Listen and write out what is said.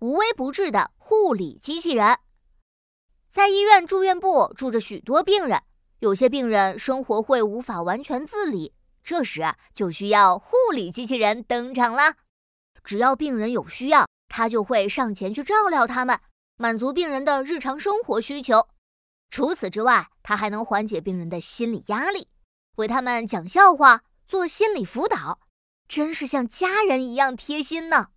无微不至的护理机器人。在医院住院部住着许多病人，有些病人生活会无法完全自理，这时就需要护理机器人登场啦。只要病人有需要，它就会上前去照料他们，满足病人的日常生活需求。除此之外，它还能缓解病人的心理压力，为他们讲笑话，做心理辅导，真是像家人一样贴心呢。